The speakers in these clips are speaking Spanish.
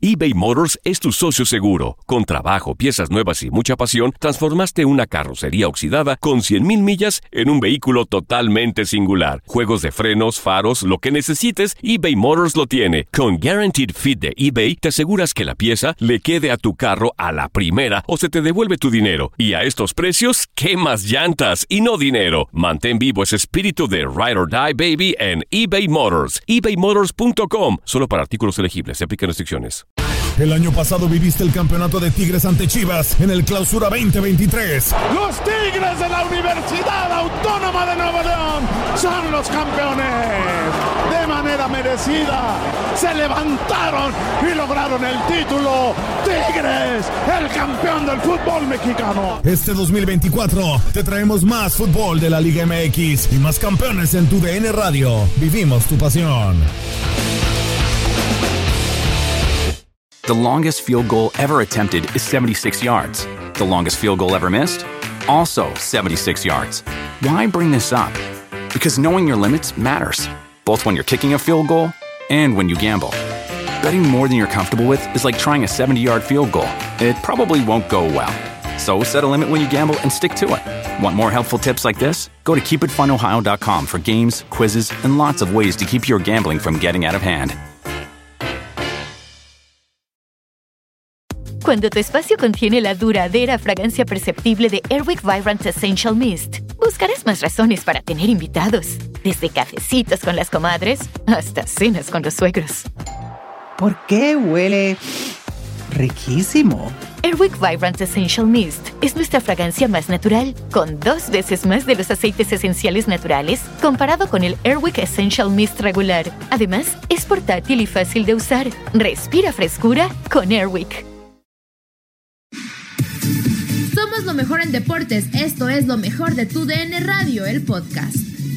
eBay Motors es tu socio seguro. Con trabajo, piezas nuevas y mucha pasión, transformaste una carrocería oxidada con 100,000 millas en un vehículo totalmente singular. Juegos de frenos, faros, lo que necesites, eBay Motors lo tiene. Con Guaranteed Fit de eBay, te aseguras que la pieza le quede a tu carro a la primera o se te devuelve tu dinero. Y a estos precios, ¿qué más llantas y no dinero? Mantén vivo ese espíritu de Ride or Die, baby, en eBay Motors. ebaymotors.com. Solo para artículos elegibles. Se aplican restricciones. El año pasado viviste el campeonato de Tigres ante Chivas en el Clausura 2023. Los Tigres de la Universidad Autónoma de Nuevo León son los campeones. De manera merecida, se levantaron y lograron el título. Tigres, el campeón del fútbol mexicano. Este 2024 te traemos más fútbol de la Liga MX y más campeones en tu DN Radio. Vivimos tu pasión. The longest field goal ever attempted is 76 yards. The longest field goal ever missed? Also 76 yards. Why bring this up? Because knowing your limits matters, both when you're kicking a field goal and when you gamble. Betting more than you're comfortable with is like trying a 70-yard field goal. It probably won't go well. So set a limit when you gamble and stick to it. Want more helpful tips like this? Go to keepitfunohio.com for games, quizzes, and lots of ways to keep your gambling from getting out of hand. Cuando tu espacio contiene la duradera fragancia perceptible de Airwick Vibrant Essential Mist, buscarás más razones para tener invitados. Desde cafecitos con las comadres hasta cenas con los suegros. ¿Por qué huele riquísimo? Airwick Vibrant Essential Mist es nuestra fragancia más natural, con 2 veces más de los aceites esenciales naturales comparado con el Airwick Essential Mist regular. Además, es portátil y fácil de usar. Respira frescura con Airwick. Somos lo mejor en deportes. Esto es lo mejor de tu DN Radio, el podcast.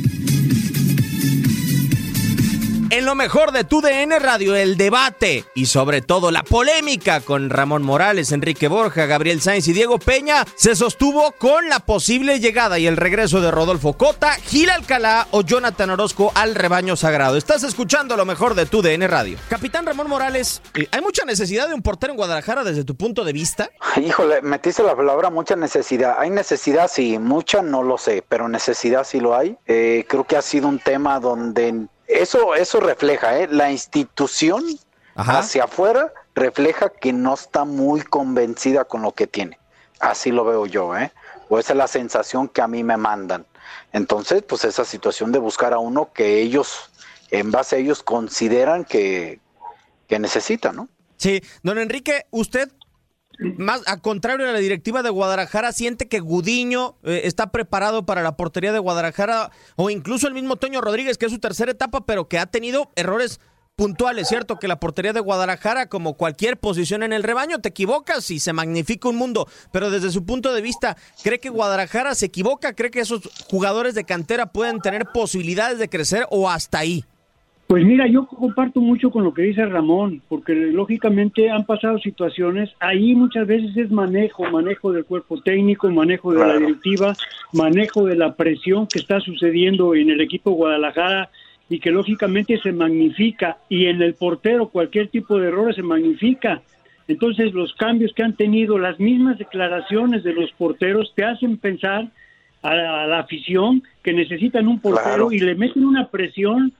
En lo mejor de tu DN Radio, el debate y sobre todo la polémica con Ramón Morales, Enrique Borja, Gabriel Sainz y Diego Peña se sostuvo con la posible llegada y el regreso de Rodolfo Cota, Gil Alcalá o Jonathan Orozco al rebaño sagrado. Estás escuchando lo mejor de tu DN Radio. Capitán Ramón Morales, ¿hay mucha necesidad de un portero en Guadalajara desde tu punto de vista? Híjole, metiste la palabra mucha necesidad. ¿Hay necesidad? Sí, mucha no lo sé, pero necesidad sí lo hay. Creo que ha sido un tema donde... Eso refleja, la institución hacia afuera refleja que no está muy convencida con lo que tiene. Así lo veo yo, o esa es la sensación que a mí me mandan. Entonces, pues esa situación de buscar a uno que ellos, en base a ellos, consideran que necesitan, ¿no? Sí, don Enrique, usted... Más a contrario de la directiva de Guadalajara, ¿siente que Gudiño está preparado para la portería de Guadalajara? O incluso el mismo Toño Rodríguez, que es su tercera etapa, pero que ha tenido errores puntuales, ¿cierto? Que la portería de Guadalajara, como cualquier posición en el rebaño, te equivocas y se magnifica un mundo. Pero desde su punto de vista, ¿cree que Guadalajara se equivoca? ¿Cree que esos jugadores de cantera pueden tener posibilidades de crecer o hasta ahí? Pues mira, yo comparto mucho con lo que dice Ramón, porque lógicamente han pasado situaciones, ahí muchas veces es manejo del cuerpo técnico, manejo de la directiva, manejo de la presión que está sucediendo en el equipo Guadalajara y que lógicamente se magnifica, y en el portero cualquier tipo de error se magnifica. Entonces los cambios que han tenido, las mismas declaraciones de los porteros te hacen pensar a la afición que necesitan un portero y le meten una presión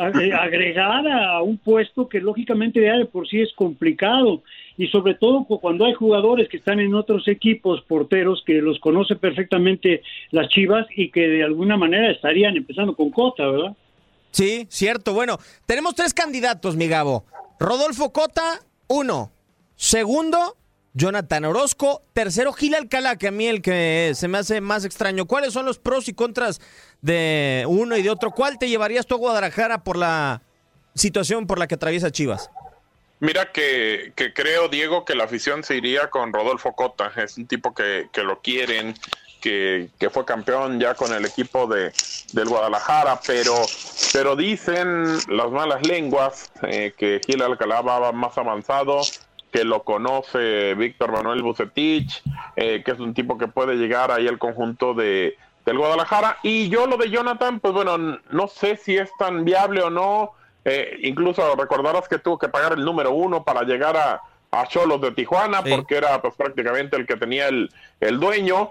agregada a un puesto que lógicamente ya de por sí es complicado, y sobre todo cuando hay jugadores que están en otros equipos, porteros que los conoce perfectamente las Chivas y que de alguna manera estarían empezando con Cota, ¿verdad? Sí, cierto. Bueno, tenemos 3 candidatos, mi Gabo. Rodolfo Cota, 1. Segundo, Jonathan Orozco. Tercero, Gil Alcalá, que a mí el que se me hace más extraño. ¿Cuáles son los pros y contras de uno y de otro? ¿Cuál te llevarías tú a Guadalajara por la situación por la que atraviesa Chivas? Mira que creo, Diego, que la afición se iría con Rodolfo Cota. Es un tipo que lo quieren, que fue campeón ya con el equipo del Guadalajara, pero dicen las malas lenguas que Gil Alcalá va más avanzado, que lo conoce Víctor Manuel Bucetich, que es un tipo que puede llegar ahí al conjunto del Guadalajara. Y yo lo de Jonathan, pues bueno, no sé si es tan viable o no. incluso recordarás que tuvo que pagar el número 1 para llegar a Xolos de Tijuana, sí, porque era pues prácticamente el que tenía el dueño,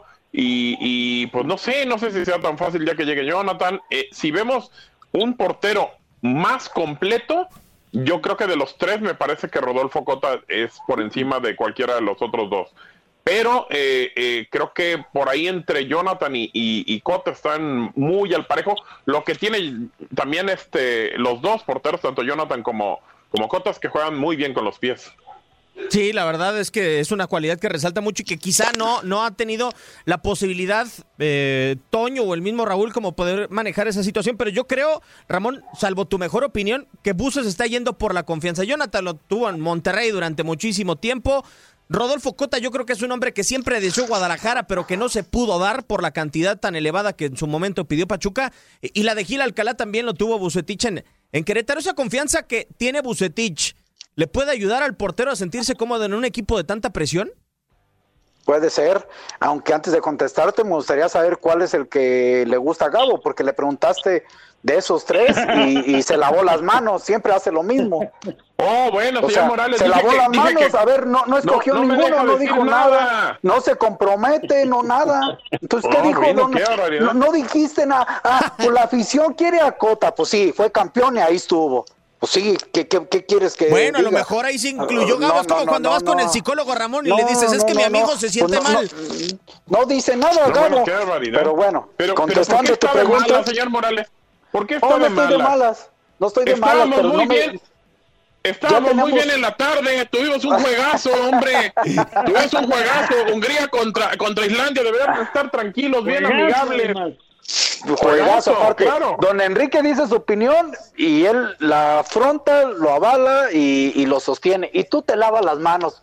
y pues no sé si sea tan fácil ya que llegue Jonathan. Si vemos un portero más completo, yo creo que de los 3 me parece que Rodolfo Cota es por encima de cualquiera de los otros 2. Pero creo que por ahí entre Jonathan y Cota están muy al parejo. Lo que tiene también los 2 porteros, tanto Jonathan como Cota, es que juegan muy bien con los pies. Sí, la verdad es que es una cualidad que resalta mucho y que quizá no ha tenido la posibilidad Toño o el mismo Raúl como poder manejar esa situación, pero yo creo, Ramón, salvo tu mejor opinión, que Buzos está yendo por la confianza. Jonathan lo tuvo en Monterrey durante muchísimo tiempo. Rodolfo Cota yo creo que es un hombre que siempre deseó Guadalajara, pero que no se pudo dar por la cantidad tan elevada que en su momento pidió Pachuca, y la de Gil Alcalá también lo tuvo Vucetich en Querétaro. Esa confianza que tiene Vucetich, ¿le puede ayudar al portero a sentirse cómodo en un equipo de tanta presión? Puede ser, aunque antes de contestarte me gustaría saber cuál es el que le gusta a Gabo, porque le preguntaste de esos 3 y se lavó las manos, siempre hace lo mismo. Oh, bueno, señor Morales. Se lavó las manos, a ver, no escogió ninguno, no dijo nada, no se compromete, no nada. Entonces, ¿qué dijo? No dijiste nada. Pues la afición quiere a Cota, pues sí, fue campeón y ahí estuvo. Pues sí, ¿qué quieres que Bueno, diga? A lo mejor ahí se incluyó Gabo, es como cuando vas con el psicólogo Ramón y le dices, es que mi amigo se siente mal. No dice nada, Gabo. Pero bueno, contestando tu pregunta, mala, señor Morales. ¿Por qué está no estoy de malas? No estoy de malas, pero no me... Estábamos muy bien en la tarde, tuvimos un juegazo, hombre. Tuvimos un juegazo, Hungría contra Islandia, deberíamos estar tranquilos, bien amigables. Juegazo, aparte, claro. Don Enrique dice su opinión y él la afronta, lo avala y lo sostiene, y tú te lavas las manos.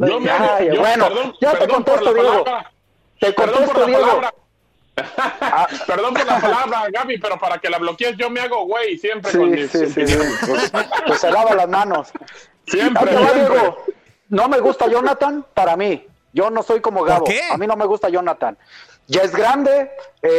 Te contesto, Diego. Te contesto, Diego. Perdón por la palabra, Gaby, pero para que la bloquees yo me hago güey siempre. Pues se lava las manos. Siempre. Diego, no me gusta Jonathan, para mí. Yo no soy como Gabo. A mí no me gusta Jonathan. Ya es grande,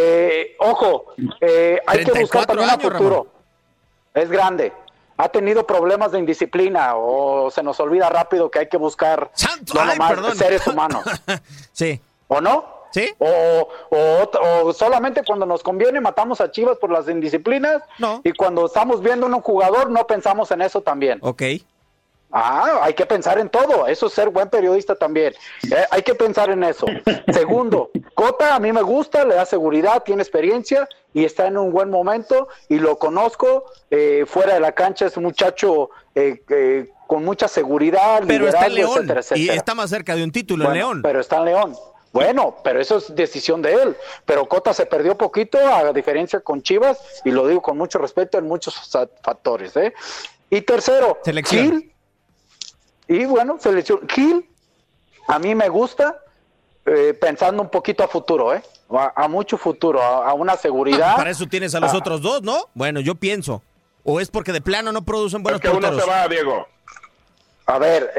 hay que buscar también a futuro. Ramón. Es grande, ha tenido problemas de indisciplina, o se nos olvida rápido que hay que buscar seres humanos. Sí. ¿O no? ¿Sí? O solamente cuando nos conviene matamos a Chivas por las indisciplinas, y cuando estamos viendo un jugador no pensamos en eso también. Ok. Hay que pensar en todo, eso es ser buen periodista también, hay que pensar en eso. Segundo, Cota a mí me gusta, le da seguridad, tiene experiencia y está en un buen momento y lo conozco, fuera de la cancha es un muchacho con mucha seguridad, pero está en León, etcétera, etcétera. Y está más cerca de un título en León. Pero está en León. Bueno, pero eso es decisión de él. Pero Cota se perdió poquito, a diferencia con Chivas, y lo digo con mucho respeto en muchos factores. Y tercero, selección. Selección. Gil, a mí me gusta, pensando un poquito a futuro, a mucho futuro, a una seguridad. Para eso tienes a los otros 2, ¿no? Bueno, yo pienso. ¿O es porque de plano no producen buenos porteros? Uno se va, Diego. A ver,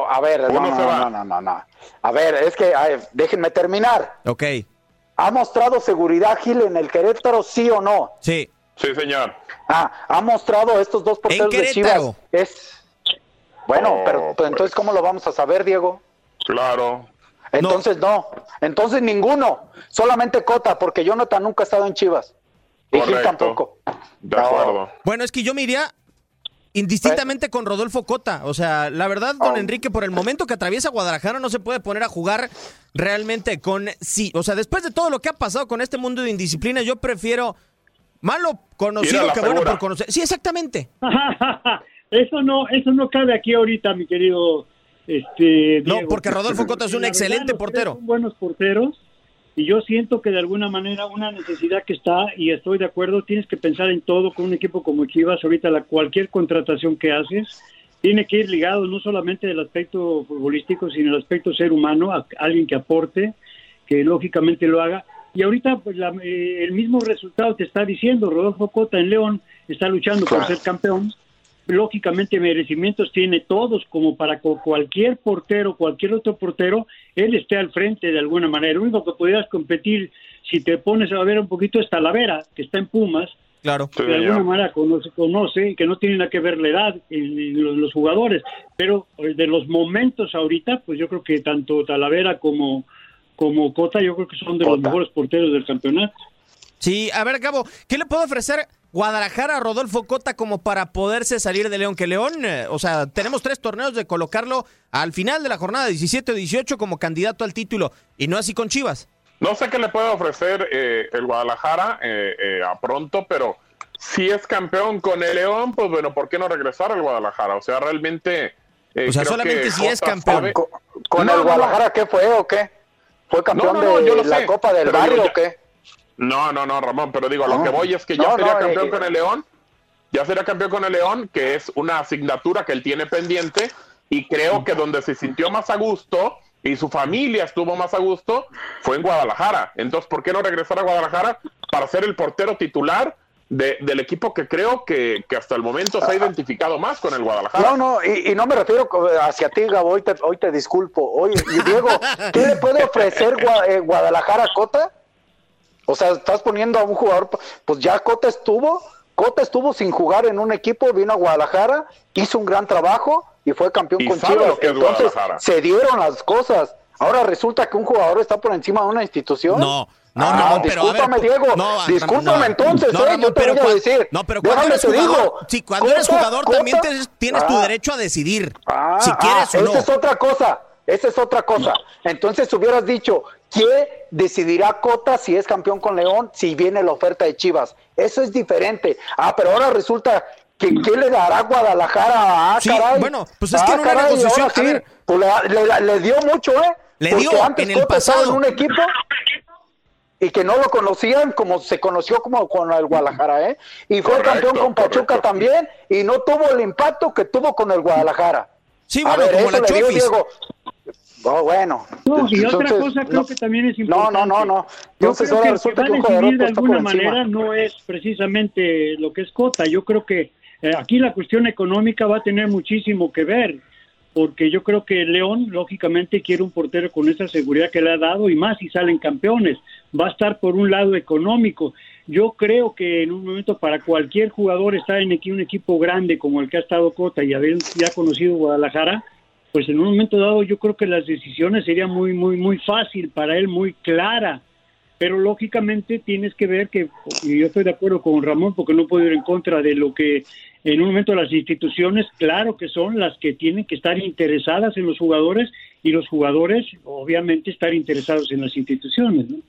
no. A ver, es que, déjenme terminar. Ok. ¿Ha mostrado seguridad Gil en el Querétaro, sí o no? Sí. Sí, señor. ¿Ha mostrado estos 2 porteros de Chivas? Bueno, pero entonces, ¿cómo lo vamos a saber, Diego? Claro. Entonces no. Entonces ninguno. Solamente Cota, porque Jonathan nunca ha estado en Chivas. Y Gil tampoco. De acuerdo. Bueno, es que yo me iría indistintamente con Rodolfo Cota. O sea, la verdad, don Enrique, por el momento que atraviesa Guadalajara, no se puede poner a jugar realmente con... Sí, o sea, después de todo lo que ha pasado con este mundo de indisciplina, yo prefiero malo conocido que bueno por conocer. Sí, exactamente. Eso no cabe aquí ahorita, mi querido Diego. No, porque Rodolfo Cota es un excelente portero. Son buenos porteros, y yo siento que de alguna manera una necesidad que está, y estoy de acuerdo, tienes que pensar en todo con un equipo como Chivas. Ahorita cualquier contratación que haces tiene que ir ligado no solamente del aspecto futbolístico, sino el aspecto ser humano, a alguien que aporte, que lógicamente lo haga. Y ahorita pues, el mismo resultado te está diciendo, Rodolfo Cota en León está luchando por ser campeón. Lógicamente merecimientos tiene todos, como para cualquier portero, cualquier otro portero, él esté al frente de alguna manera. Lo único que pudieras competir, si te pones a ver un poquito, es Talavera, que está en Pumas, Claro. De alguna manera conoce, que no tiene nada que ver la edad en los jugadores, pero de los momentos ahorita, pues yo creo que tanto Talavera como Cota, yo creo que son de los mejores porteros del campeonato. Sí, a ver, Gabo, ¿qué le puede ofrecer Guadalajara a Rodolfo Cota como para poderse salir de León? Que León, o sea, tenemos 3 torneos de colocarlo al final de la jornada 17 o 18 como candidato al título, y no así con Chivas. No sé qué le puede ofrecer el Guadalajara a pronto, pero si es campeón con el León, pues bueno, ¿por qué no regresar al Guadalajara? O sea, realmente... o sea, solamente si es campeón. ¿Con el Guadalajara qué fue o qué? ¿Fue campeón de la Copa del Barrio o qué? No, Ramón, pero digo, lo que voy es que ya sería campeón con el León, que es una asignatura que él tiene pendiente, y creo que donde se sintió más a gusto y su familia estuvo más a gusto fue en Guadalajara. Entonces, ¿por qué no regresar a Guadalajara para ser el portero titular del equipo que creo que hasta el momento se ha identificado más con el Guadalajara? Y no me refiero hacia ti, Gabo, hoy te disculpo. Oye, Diego, ¿qué le puede ofrecer Guadalajara a Cota? O sea, estás poniendo a un jugador, pues ya Cota estuvo sin jugar en un equipo, vino a Guadalajara, hizo un gran trabajo y fue campeón con Chivas. Entonces se dieron las cosas. Ahora resulta que un jugador está por encima de una institución. No, discúlpame, Diego. Discúlpame entonces, yo te voy a decir. No, pero cuando eres jugador, cuando eres jugador también tienes tu derecho a decidir si quieres o no. Esa es otra cosa. Entonces hubieras dicho, ¿quién decidirá Cota si es campeón con León, si viene la oferta de Chivas? Eso es diferente. Pero ahora resulta que ¿qué le dará Guadalajara? Caray. Bueno, pues es que en una negociación, sí, pues le dio mucho, Le dio antes en el Cota pasado en un equipo y que no lo conocían como se conoció como con el Guadalajara, y fue campeón con Pachuca también, y no tuvo el impacto que tuvo con el Guadalajara. Sí, bueno, como la Chofis. Bueno. Y otra cosa creo que también es importante. No. Entonces ahora resulta que un jugador de alguna manera no es precisamente lo que es Cota. Yo creo que aquí la cuestión económica va a tener muchísimo que ver, porque yo creo que León lógicamente quiere un portero con esa seguridad que le ha dado, y más si salen campeones. Va a estar por un lado económico. Yo creo que en un momento para cualquier jugador estar en un equipo grande como el que ha estado Cota y haber ya conocido Guadalajara, pues en un momento dado yo creo que las decisiones serían muy fácil para él, muy clara. Pero lógicamente tienes que ver que, y yo estoy de acuerdo con Ramón porque no puedo ir en contra de lo que en un momento las instituciones, claro que son las que tienen que estar interesadas en los jugadores, y los jugadores obviamente estar interesados en las instituciones, ¿no?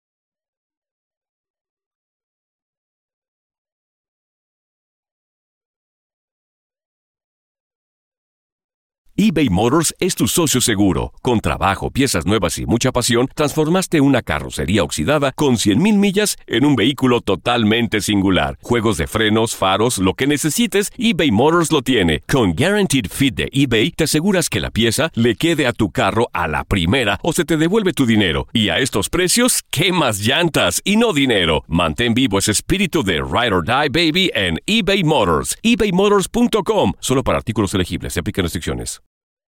eBay Motors es tu socio seguro. Con trabajo, piezas nuevas y mucha pasión, transformaste una carrocería oxidada con 100,000 millas en un vehículo totalmente singular. Juegos de frenos, faros, lo que necesites, eBay Motors lo tiene. Con Guaranteed Fit de eBay, te aseguras que la pieza le quede a tu carro a la primera o se te devuelve tu dinero. Y a estos precios, ¿qué más llantas y no dinero? Mantén vivo ese espíritu de Ride or Die, baby, en eBay Motors. ebaymotors.com. Solo para artículos elegibles. Se aplican restricciones.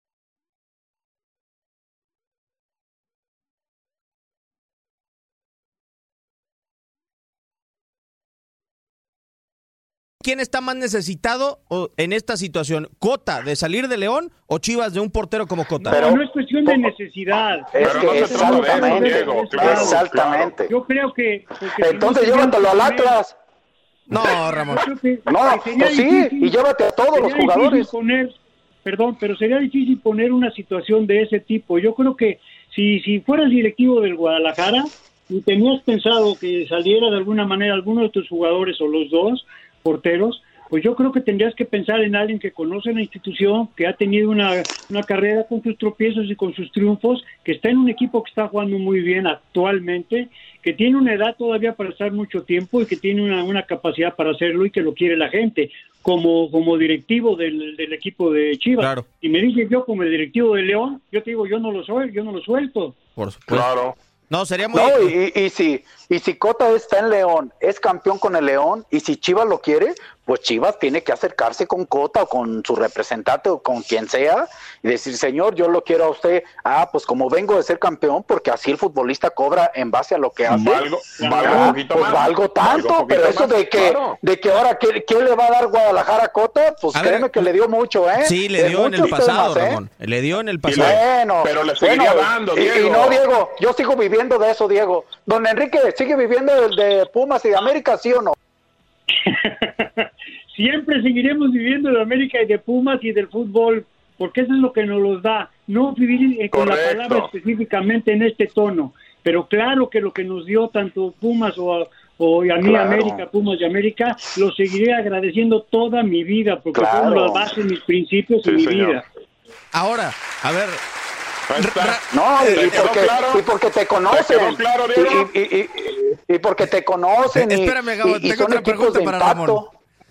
¿Quién está más necesitado en esta situación? ¿Cota de salir de León o Chivas de un portero como Cota? Pero no es cuestión de necesidad. Es que exactamente. Yo creo que... Entonces llévatelo al Atlas. No, Ramón. Pues sí, y llévate a todos los jugadores. Pero sería difícil poner una situación de ese tipo. Yo creo que si fueras directivo del Guadalajara y tenías pensado que saliera de alguna manera alguno de tus jugadores o los dos porteros, pues yo creo que tendrías que pensar en alguien que conoce la institución, que ha tenido una carrera con sus tropiezos y con sus triunfos, que está en un equipo que está jugando muy bien actualmente, que tiene una edad todavía para estar mucho tiempo y que tiene una capacidad para hacerlo y que lo quiere la gente, como directivo del equipo de Chivas. Claro. Y me dices yo como el directivo de León, yo te digo, yo no lo suelto. Por supuesto. Claro. No, sería muy... Y si Cota está en León, es campeón con el León, y si Chivas lo quiere, pues Chivas tiene que acercarse con Cota o con su representante o con quien sea y decir, señor, yo lo quiero a usted, pues como vengo de ser campeón, porque así el futbolista cobra en base a lo que hace. Valgo un poquito pues más. valgo tanto, pero eso más, de que ahora, ¿qué le va a dar Guadalajara a Cota? Pues créeme que le dio mucho, ¿eh? Sí, le dio en el pasado, Ramón. Le dio en el pasado. Bueno, pero le seguiría dando, Diego. Y no, Diego, yo sigo viviendo de eso, Diego. Don Enrique, ¿sigue viviendo de Pumas y de América, sí o no? Siempre seguiremos viviendo de América y de Pumas y del fútbol, porque eso es lo que nos los da, no vivir con la palabra específicamente en este tono, pero claro que lo que nos dio tanto Pumas o a mí América, Pumas y América, lo seguiré agradeciendo toda mi vida, porque son las bases, mis principios y mi vida. Ahora, a ver... No, y porque te conocen. Y porque te conocen. Espérame, Gabo, tengo otra pregunta para Ramón.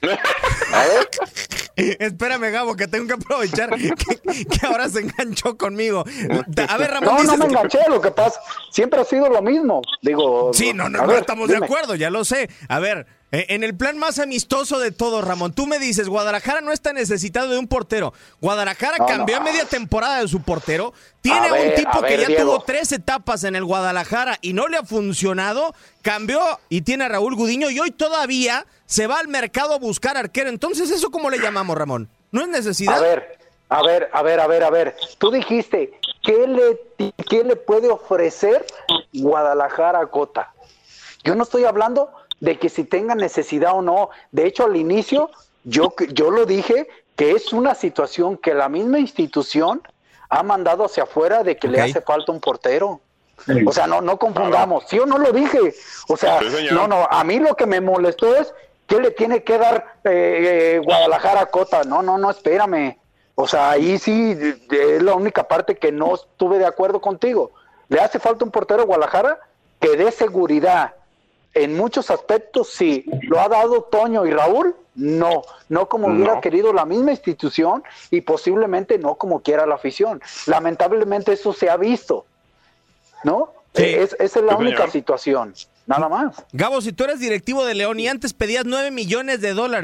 Espérame, Gabo, que tengo que aprovechar que ahora se enganchó conmigo. A ver, Ramón. No me enganché, lo que pasa, siempre ha sido lo mismo. Digo, sí, no estamos de acuerdo, ya lo sé. A ver, en el plan más amistoso de todo, Ramón, tú me dices, Guadalajara no está necesitado de un portero. Guadalajara cambió a media temporada de su portero. Tiene un tipo que ya tuvo 3 etapas en el Guadalajara y no le ha funcionado. Cambió y tiene a Raúl Gudiño y hoy todavía se va al mercado a buscar arquero. Entonces, ¿eso cómo le llamamos, Ramón? ¿No es necesidad? A ver. Tú dijiste, ¿qué le puede ofrecer Guadalajara a Cota? Yo no estoy hablando de que si tenga necesidad o no. De hecho, al inicio, yo lo dije, que es una situación que la misma institución ha mandado hacia afuera de que le hace falta un portero. O sea, no confundamos. ¿Sí o no lo dije? O sea, a mí lo que me molestó es ¿qué le tiene que dar Guadalajara a Cota? No, espérame. O sea, ahí sí es la única parte que no estuve de acuerdo contigo. ¿Le hace falta un portero a Guadalajara? Que dé seguridad. En muchos aspectos sí. ¿Lo ha dado Toño y Raúl? No como hubiera querido la misma institución y posiblemente no como quiera la afición. Lamentablemente eso se ha visto, ¿no? Sí. Esa es la única situación, nada más. Gabo, si tú eres directivo de León y antes pedías $9 millones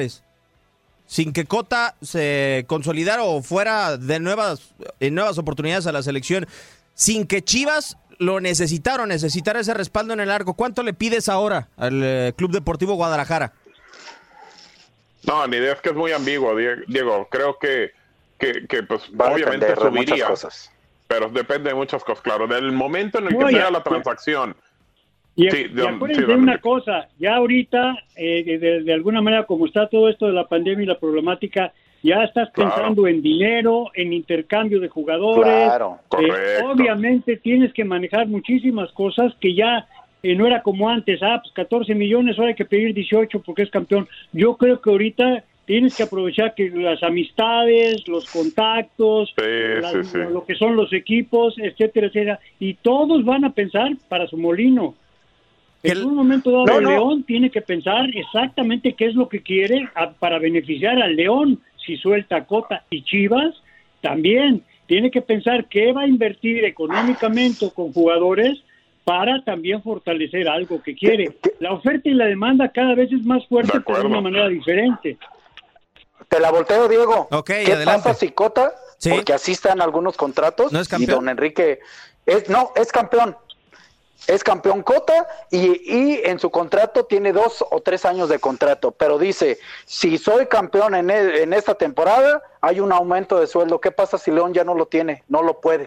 sin que Cota se consolidara o fuera de nuevas oportunidades a la selección, sin que Chivas lo necesitara ese respaldo en el arco, ¿cuánto le pides ahora al Club Deportivo Guadalajara? No, ni idea, es que es muy ambiguo, Diego. Creo que pues obviamente subiría, pero depende de muchas cosas, claro. Del momento en el que sea la transacción. Y acuérdense de una cosa, ya ahorita, de alguna manera, como está todo esto de la pandemia y la problemática, ya estás pensando en dinero, en intercambio de jugadores. Claro, obviamente tienes que manejar muchísimas cosas que ya no era como antes. Pues 14 millones, ahora hay que pedir 18 porque es campeón. Yo creo que ahorita tienes que aprovechar que las amistades, los contactos, lo que son los equipos, etcétera, etcétera, y todos van a pensar para su molino. En un momento dado, León tiene que pensar exactamente qué es lo que quiere para beneficiar al León. Si suelta Cota, y Chivas también tiene que pensar qué va a invertir económicamente con jugadores para también fortalecer algo que quiere. La oferta y la demanda cada vez es más fuerte, pero de una manera diferente. Te la volteo, Diego. ¿Qué pasa si Cota, porque así están algunos contratos, ¿no es campeón? Y don Enrique es campeón. Es campeón Cota y en su contrato tiene 2 o 3 años de contrato, pero dice, si soy campeón en esta temporada, hay un aumento de sueldo. ¿Qué pasa si León ya no lo tiene? No lo puede.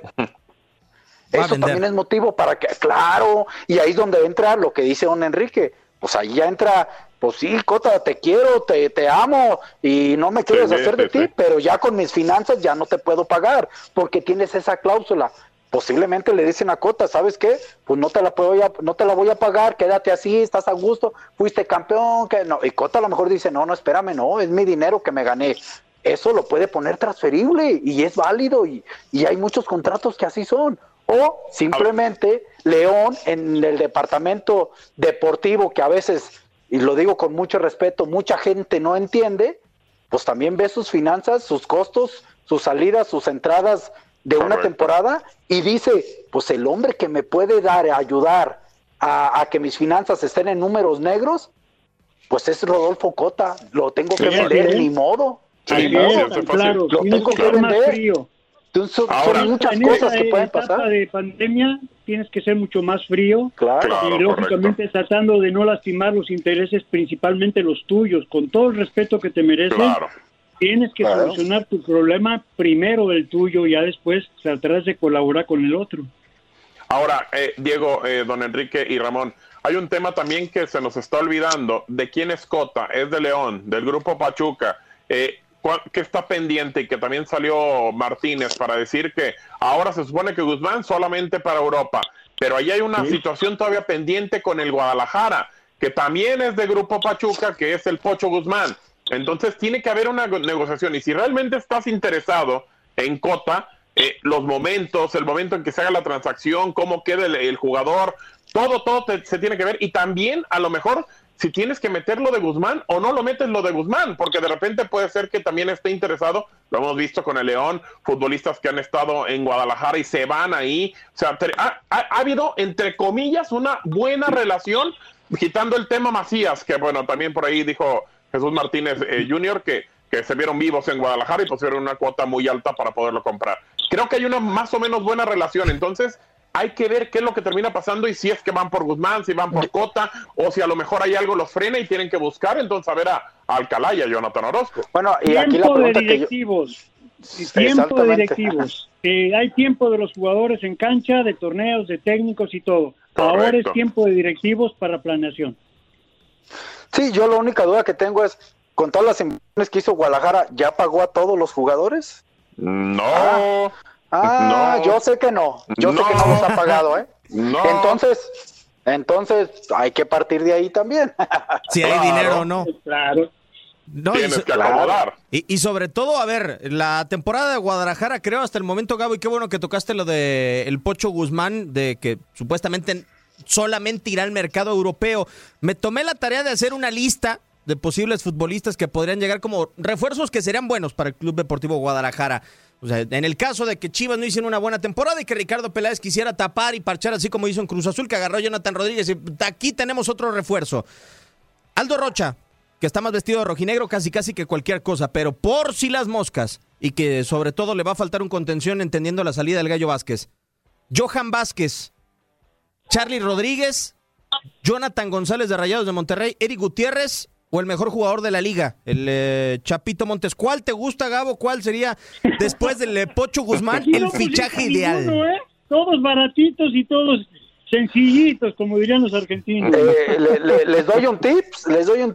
Eso también es motivo para que, claro, y ahí es donde entra lo que dice don Enrique. Pues ahí ya entra, pues sí, Cota, te quiero, te amo y no me quieres hacer de ti, pero ya con mis finanzas ya no te puedo pagar porque tienes esa cláusula. Posiblemente le dicen a Cota, ¿sabes qué? Pues no te la voy a pagar, quédate así, estás a gusto, fuiste campeón, que no. Y Cota a lo mejor dice, no, espérame, no, es mi dinero que me gané. Eso lo puede poner transferible y es válido y hay muchos contratos que así son. O simplemente León en el departamento deportivo que a veces, y lo digo con mucho respeto, mucha gente no entiende, pues también ve sus finanzas, sus costos, sus salidas, sus entradas de una temporada y dice, pues el hombre que me puede ayudar a que mis finanzas estén en números negros, Pues es Rodolfo Cota, lo tengo que vender, ni modo. Sí, claro, lo tengo que vender. Frío. Son muchas cosas que pueden pasar. De pandemia tienes que ser mucho más frío. Claro, y lógicamente tratando de no lastimar los intereses, principalmente los tuyos, con todo el respeto que te mereces. Claro. Tienes que solucionar tu problema primero el tuyo, y ya después tratarás de colaborar con el otro. Ahora, Diego, don Enrique y Ramón, hay un tema también que se nos está olvidando. ¿De quién es Cota? Es de León, del grupo Pachuca. Que está pendiente, y que también salió Martínez para decir que ahora se supone que Guzmán solamente para Europa, pero ahí hay una situación todavía pendiente con el Guadalajara, que también es de grupo Pachuca, que es el Pocho Guzmán. Entonces tiene que haber una negociación, y si realmente estás interesado en Cota, el momento en que se haga la transacción, cómo quede el jugador, todo se tiene que ver, y también a lo mejor si tienes que meter lo de Guzmán o no lo metes lo de Guzmán, porque de repente puede ser que también esté interesado. Lo hemos visto con el León, futbolistas que han estado en Guadalajara y se van ahí. O sea, ha habido, entre comillas, una buena relación, quitando el tema Macías, que bueno, también por ahí dijo Jesús Martínez Jr. que se vieron vivos en Guadalajara y pusieron una cuota muy alta para poderlo comprar. Creo que hay una más o menos buena relación, entonces hay que ver qué es lo que termina pasando, y si es que van por Guzmán, si van por Cota, o si a lo mejor hay algo los frena y tienen que buscar entonces a ver a Alcalá y a Jonathan Orozco. Bueno, y aquí la pregunta tiempo de directivos. Hay tiempo de los jugadores en cancha, de torneos, de técnicos y todo. Correcto. Ahora es tiempo de directivos para planeación. Sí, yo la única duda que tengo es, con todas las inversiones que hizo Guadalajara, ¿ya pagó a todos los jugadores? No. No. Yo sé que no. Yo sé que no los ha pagado, ¿eh? No. Entonces hay que partir de ahí también. Si hay dinero o no. Claro. No, tienes que acomodar. Y sobre todo, a ver, la temporada de Guadalajara, creo hasta el momento, Gabo, y qué bueno que tocaste lo de el Pocho Guzmán, de que supuestamente solamente irá al mercado europeo. Me tomé la tarea de hacer una lista de posibles futbolistas que podrían llegar como refuerzos que serían buenos para el Club Deportivo Guadalajara. O sea, en el caso de que Chivas no hicieron una buena temporada y que Ricardo Peláez quisiera tapar y parchar así como hizo en Cruz Azul, que agarró a Jonathan Rodríguez, y aquí tenemos otro refuerzo. Aldo Rocha, que está más vestido de rojinegro casi que cualquier cosa, pero por si las moscas, y que sobre todo le va a faltar un contención entendiendo la salida del Gallo Vázquez. Johan Vázquez, Charly Rodríguez, Jonathan González de Rayados de Monterrey, Eric Gutiérrez, o el mejor jugador de la liga, el Chapito Montes. ¿Cuál te gusta, Gabo? ¿Cuál sería, después del Pocho Guzmán, el fichaje ideal? Ninguno, todos baratitos y todos sencillitos, como dirían los argentinos. Les doy un tips.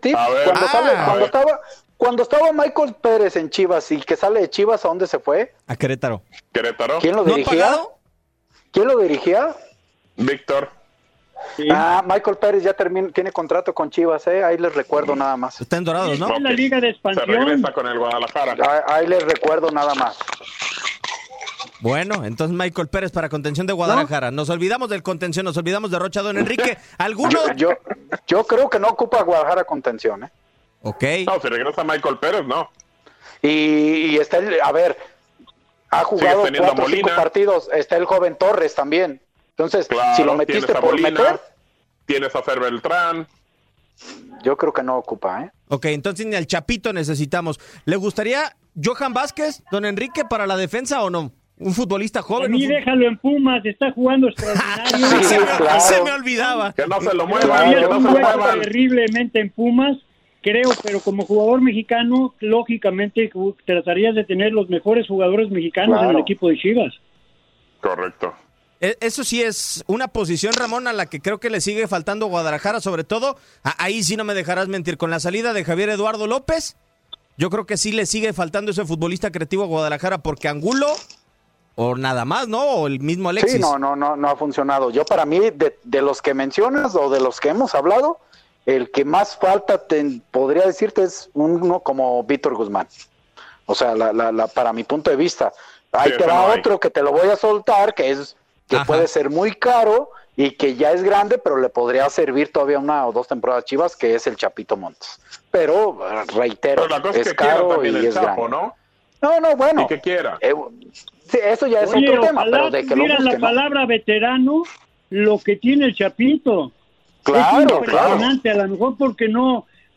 Cuando estaba Michael Pérez en Chivas, y que sale de Chivas, ¿a dónde se fue? A Querétaro. ¿Quién lo dirigía? ¿Quién lo dirigía? Víctor. Sí. Michael Pérez ya tiene contrato con Chivas, ahí les recuerdo nada más. Está en Dorados, ¿no? Es la liga de expansión. Se regresa con el Guadalajara. Ahí les recuerdo nada más. Bueno, entonces Michael Pérez para contención de Guadalajara. ¿No? Nos olvidamos del contención, nos olvidamos de Rocha. Don Enrique, ¿alguno? Yo creo que no ocupa Guadalajara contención, Ok. No, si regresa Michael Pérez, no. Y está ha jugado 4 o 5 partidos, está el joven Torres también. Entonces, claro, si lo metiste por meter, tienes a Fer Beltrán. Yo creo que no ocupa, Ok, entonces ni al Chapito necesitamos. ¿Le gustaría Johan Vázquez, don Enrique, para la defensa o no? Un futbolista joven. A mí déjalo en Pumas, está jugando extraordinario. Se me olvidaba. Que no se lo muevan, terriblemente en Pumas, creo, pero como jugador mexicano, lógicamente tratarías de tener los mejores jugadores mexicanos en el equipo de Chivas. Correcto. Eso sí es una posición, Ramón, a la que creo que le sigue faltando Guadalajara, sobre todo, ahí sí no me dejarás mentir, con la salida de Javier Eduardo López, yo creo que sí le sigue faltando ese futbolista creativo a Guadalajara, porque Angulo, o nada más, ¿no? O el mismo Alexis. Sí, no ha funcionado. Yo para mí, de los que mencionas, o de los que hemos hablado, el que más falta, podría decirte, es uno como Víctor Guzmán. O sea, para mi punto de vista. Ahí te va otro que te lo voy a soltar, que puede ser muy caro y que ya es grande, pero le podría servir todavía 1 o 2 temporadas Chivas, que es el Chapito Montes. Pero, reitero, es caro y es grande. ¿No? No, bueno. Y que quiera. Sí, eso ya es otro tema, pero de que lo busque, la palabra veterano, lo que tiene el Chapito. Claro, es impresionante, a lo mejor porque no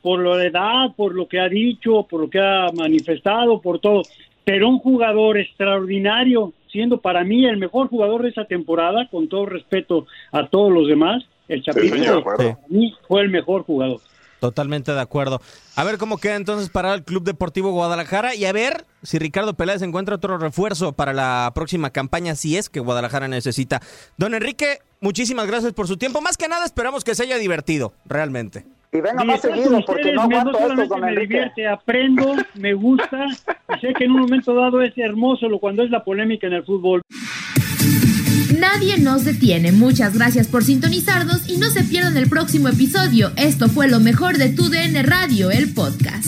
por la edad, por lo que ha dicho, por lo que ha manifestado, por todo. Pero un jugador extraordinario, siendo para mí el mejor jugador de esa temporada, con todo respeto a todos los demás, el Chapito para mí fue el mejor jugador. Totalmente de acuerdo. A ver cómo queda entonces para el Club Deportivo Guadalajara y a ver si Ricardo Peláez encuentra otro refuerzo para la próxima campaña, si es que Guadalajara necesita. Don Enrique, muchísimas gracias por su tiempo. Más que nada esperamos que se haya divertido, realmente. Y venga más seguido, porque no aguanto esto, don Enrique. Me divierte, aprendo, me gusta, y sé que en un momento dado es hermoso cuando es la polémica en el fútbol. Nadie nos detiene. Muchas gracias por sintonizarnos y no se pierdan el próximo episodio. Esto fue lo mejor de TUDN Radio, el podcast.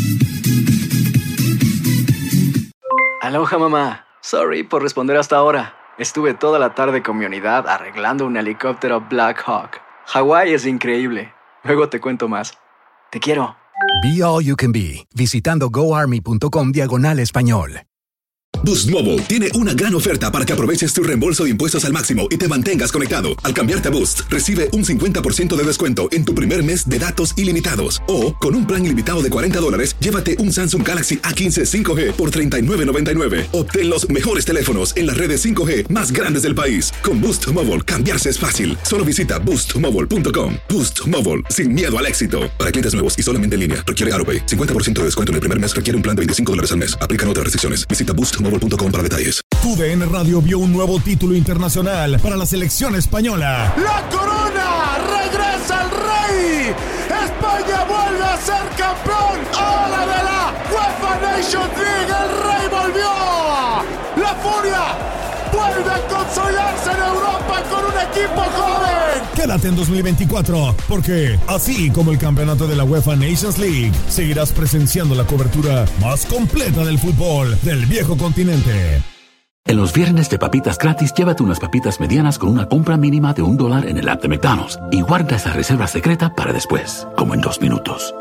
Aloha, mamá. Sorry por responder hasta ahora. Estuve toda la tarde con mi unidad arreglando un helicóptero Black Hawk. Hawái es increíble. Luego te cuento más. Te quiero. Be All You Can Be, visitando goarmy.com/español. Boost Mobile tiene una gran oferta para que aproveches tu reembolso de impuestos al máximo y te mantengas conectado. Al cambiarte a Boost, recibe un 50% de descuento en tu primer mes de datos ilimitados. O, con un plan ilimitado de $40, llévate un Samsung Galaxy A15 5G por $39.99. Obtén los mejores teléfonos en las redes 5G más grandes del país. Con Boost Mobile, cambiarse es fácil. Solo visita boostmobile.com. Boost Mobile, sin miedo al éxito. Para clientes nuevos y solamente en línea, requiere AutoPay. 50% de descuento en el primer mes requiere un plan de $25 al mes. Aplican otras restricciones. Visita boostmobile.com para detalles. TUDN Radio vio un nuevo título internacional para la selección española. ¡La corona! ¡Regresa el rey! ¡España vuelve a ser campeón! ¡Ahora de la UEFA Nations League! ¡El rey volvió! ¡La furia vuelve a consolidarse en Europa con un equipo joven! Quédate en 2024, porque así como el campeonato de la UEFA Nations League, seguirás presenciando la cobertura más completa del fútbol del viejo continente. En los viernes de papitas gratis, llévate unas papitas medianas con una compra mínima de $1 en el app de McDonald's y guarda esa reserva secreta para después, como en 2 minutos.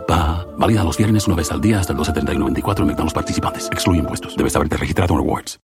Válida los viernes una vez al día hasta el 12/31/94 en McDonald's participantes. Excluye impuestos. Debes haberte registrado en Rewards.